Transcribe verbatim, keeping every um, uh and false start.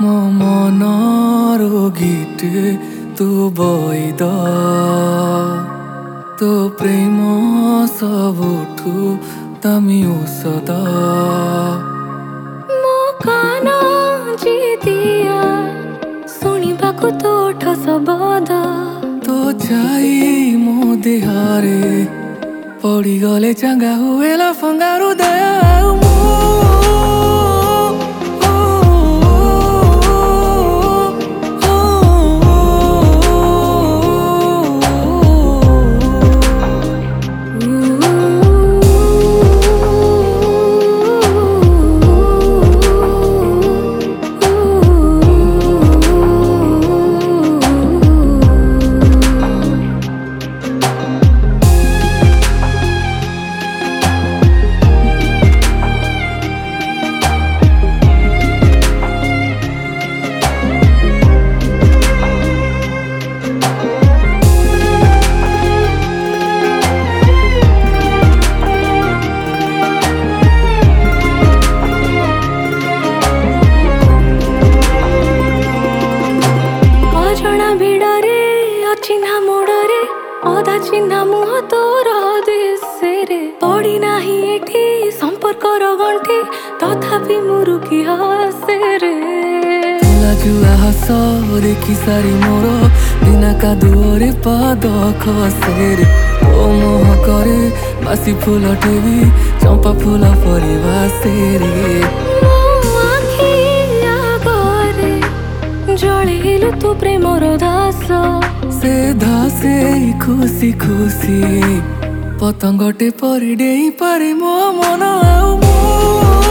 ମୋ ମନର ଗୀଟେ ତୁ ବଇଦ ତୋ ପ୍ରେମ ସବୁଠୁ ଦାମୀ ଔଷଧ। ମୋ କାନ ଜିଦିଆ ଶୁଣିବାକୁ ତୋଠ ଶବଦ ତୋ ଛାଇ ମୋ ଦେହରେ ପଡ଼ିଗଲେ ଚାଙ୍ଗା ହୁଏ ଲଫଙ୍ଗା ହୃଦୟ। ଆଉ ମୁଁ चिन्हा मोड़रे अधा चिन्हा मुह तोर दिशेरे पड़ी नाही एठी संपर्कर गंठी तथापि मुरुकी हसे रे। जुआ हस देखी सारी मोर बिना कादुअरे पाद खसे रे। ओ मोह करे बासी फूल टेबी चंपा फूल परिवासे रे। जळेलु तू प्रेमर दास से धासे खुशी खुशी पतंगटे परि डेई पारे मो मन। ଆଉ ମୁଁ